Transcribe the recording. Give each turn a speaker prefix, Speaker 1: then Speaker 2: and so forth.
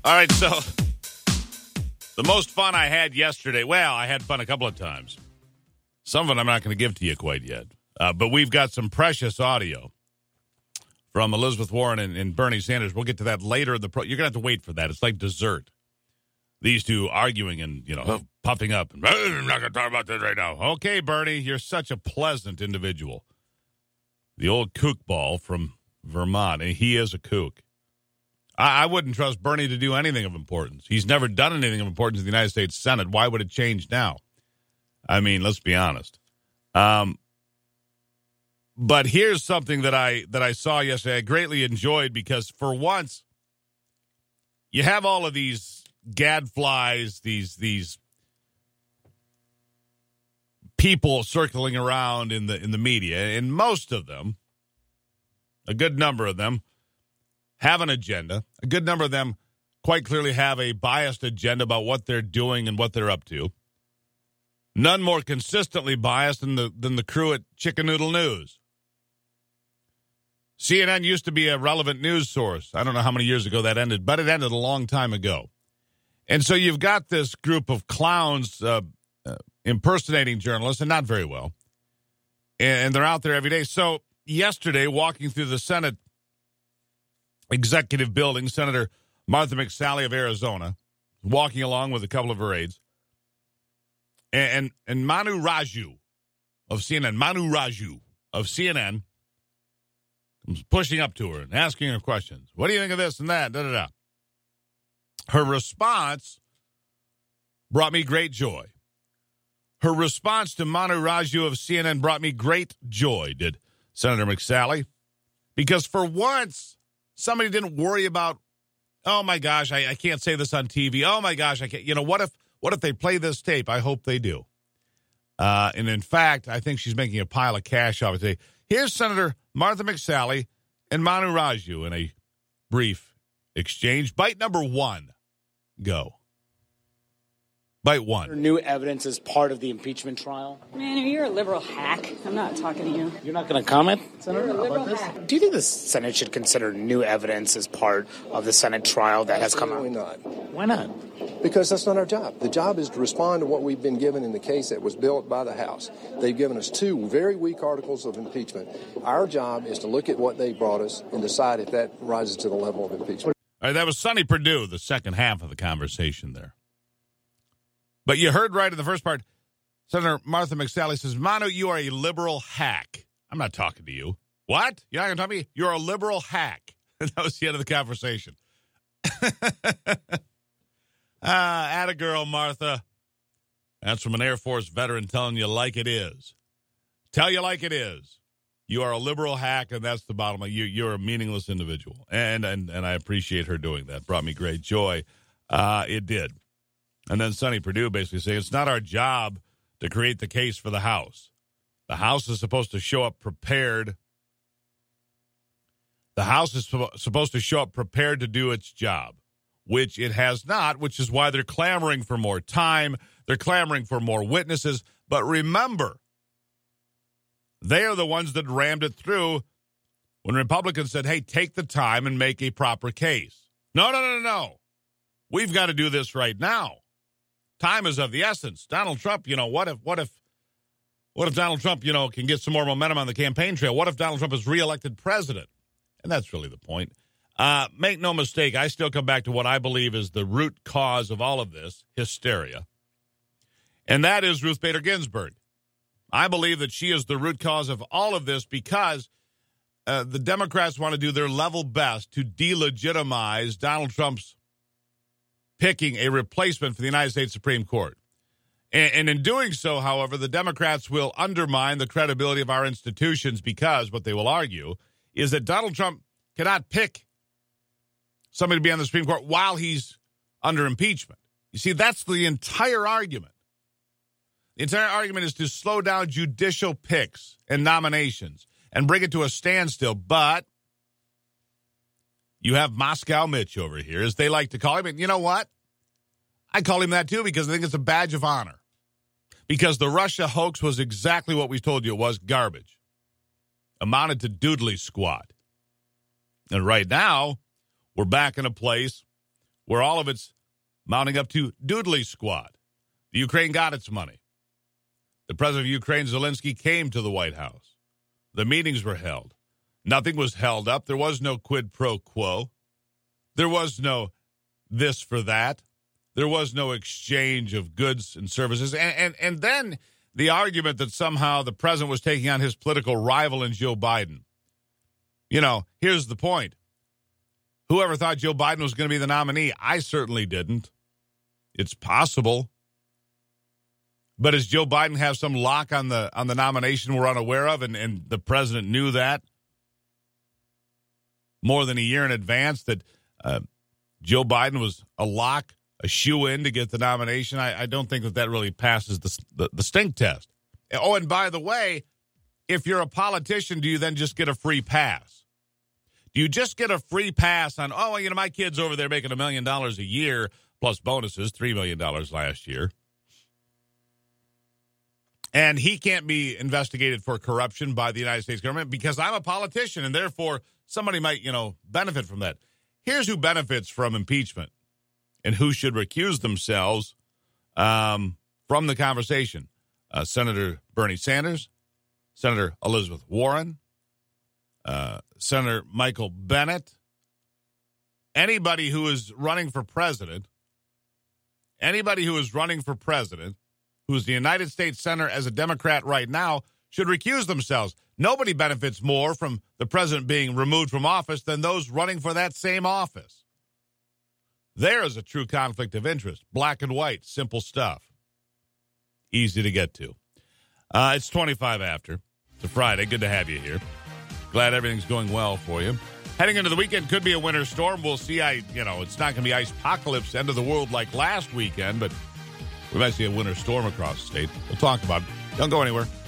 Speaker 1: All right, so the most fun I had yesterday, well, I had fun a couple of times. Some of it I'm not going to give to you quite yet. But we've got some precious audio from Elizabeth Warren and Bernie Sanders. We'll get to that later in the You're going to have to wait for that. It's like dessert. These two arguing and, puffing up. I'm not going to talk about this right now. Okay, Bernie, you're such a pleasant individual. The old kook ball from Vermont, and he is a kook. I wouldn't trust Bernie to do anything of importance. He's never done anything of importance in the United States Senate. Why would it change now? I mean, let's be honest. But here's something that I saw yesterday I greatly enjoyed because for once you have all of these gadflies, these people circling around in the media, and most of them, a good number of them, have an agenda. A good number of them quite clearly have a biased agenda about what they're doing and what they're up to. None more consistently biased than the crew at Chicken Noodle News. CNN used to be a relevant news source. I don't know how many years ago that ended, but it ended a long time ago. And so you've got this group of clowns impersonating journalists, and not very well. And they're out there every day. So yesterday, walking through the Senate Executive Building, Senator Martha McSally of Arizona, walking along with a couple of her aides, and Manu Raju of CNN, comes pushing up to her and asking her questions. What do you think of this and that? Da, da, da. Her response brought me great joy. Her response to Manu Raju of CNN brought me great joy, did Senator McSally, because for once, somebody didn't worry about, oh my gosh, I can't say this on TV. Oh my gosh, I can't. What if they play this tape? I hope they do. And in fact, I think she's making a pile of cash off it today. Here's Senator Martha McSally and Manu Raju in a brief exchange. Bite number one. Go. Bite one.
Speaker 2: New evidence is part of the impeachment trial.
Speaker 3: Man, you're a liberal hack. I'm not talking to you.
Speaker 2: You're not going to comment, Senator,
Speaker 3: You're a liberal
Speaker 2: about this?
Speaker 3: hack.
Speaker 2: Do you think the Senate should consider new evidence as part of the Senate trial that has come out?
Speaker 4: Absolutely not.
Speaker 2: Why not?
Speaker 4: Because that's not our job. The job is to respond to what we've been given in the case that was built by the House. They've given us two very weak articles of impeachment. Our job is to look at what they brought us and decide if that rises to the level of impeachment.
Speaker 1: All right, that was Sonny Perdue, the second half of the conversation there. But you heard right in the first part, Senator Martha McSally says, Manu, you are a liberal hack. I'm not talking to you. What? You're not going to talk to me? You're a liberal hack. That was the end of the conversation. Atta girl, Martha. That's from an Air Force veteran telling you like it is. Tell you like it is. You are a liberal hack, and that's the bottom line. You're a meaningless individual. And I appreciate her doing that. Brought me great joy. It did. And then Sonny Perdue basically saying it's not our job to create the case for the House. The House is supposed to show up prepared. The House is supposed to show up prepared to do its job, which it has not, which is why they're clamoring for more time. They're clamoring for more witnesses. But remember, they are the ones that rammed it through when Republicans said, hey, take the time and make a proper case. No. We've got to do this right now. Time is of the essence. Donald Trump, what if Donald Trump, can get some more momentum on the campaign trail? What if Donald Trump is reelected president? And that's really the point. Make no mistake, I still come back to what I believe is the root cause of all of this, hysteria. And that is Ruth Bader Ginsburg. I believe that she is the root cause of all of this because the Democrats want to do their level best to delegitimize Donald Trump's picking a replacement for the United States Supreme Court. And in doing so, however, the Democrats will undermine the credibility of our institutions because what they will argue is that Donald Trump cannot pick somebody to be on the Supreme Court while he's under impeachment. You see, that's the entire argument. The entire argument is to slow down judicial picks and nominations and bring it to a standstill. But you have Moscow Mitch over here, as they like to call him. And you know what? I call him that, too, because I think it's a badge of honor. Because the Russia hoax was exactly what we told you it was, garbage. Amounted to doodly squat. And right now, we're back in a place where all of it's mounting up to doodly squad. The Ukraine got its money. The president of Ukraine, Zelensky, came to the White House. The meetings were held. Nothing was held up. There was no quid pro quo. There was no this for that. There was no exchange of goods and services. And then the argument that somehow the president was taking on his political rival in Joe Biden. You know, here's the point. Whoever thought Joe Biden was going to be the nominee? I certainly didn't. It's possible. But does Joe Biden have some lock on the nomination we're unaware of, and the president knew that more than a year in advance, that Joe Biden was a lock, a shoe-in to get the nomination? I don't think that really passes the stink test. Oh, and by the way, if you're a politician, do you then just get a free pass? Do you just get a free pass on, my kid's over there making $1 million a year plus bonuses, $3 million last year, and he can't be investigated for corruption by the United States government because I'm a politician, and therefore somebody might, benefit from that. Here's who benefits from impeachment and who should recuse themselves from the conversation. Senator Bernie Sanders, Senator Elizabeth Warren, Senator Michael Bennet, anybody who is running for president, who's the United States Senator as a Democrat right now, should recuse themselves. Nobody benefits more from the president being removed from office than those running for that same office. There is a true conflict of interest. Black and white, simple stuff. Easy to get to. It's 25 after. It's a Friday. Good to have you here. Glad everything's going well for you. Heading into the weekend, could be a winter storm. We'll see. It's not going to be ice-pocalypse, end of the world like last weekend, but we might see a winter storm across the state. We'll talk about it. Don't go anywhere.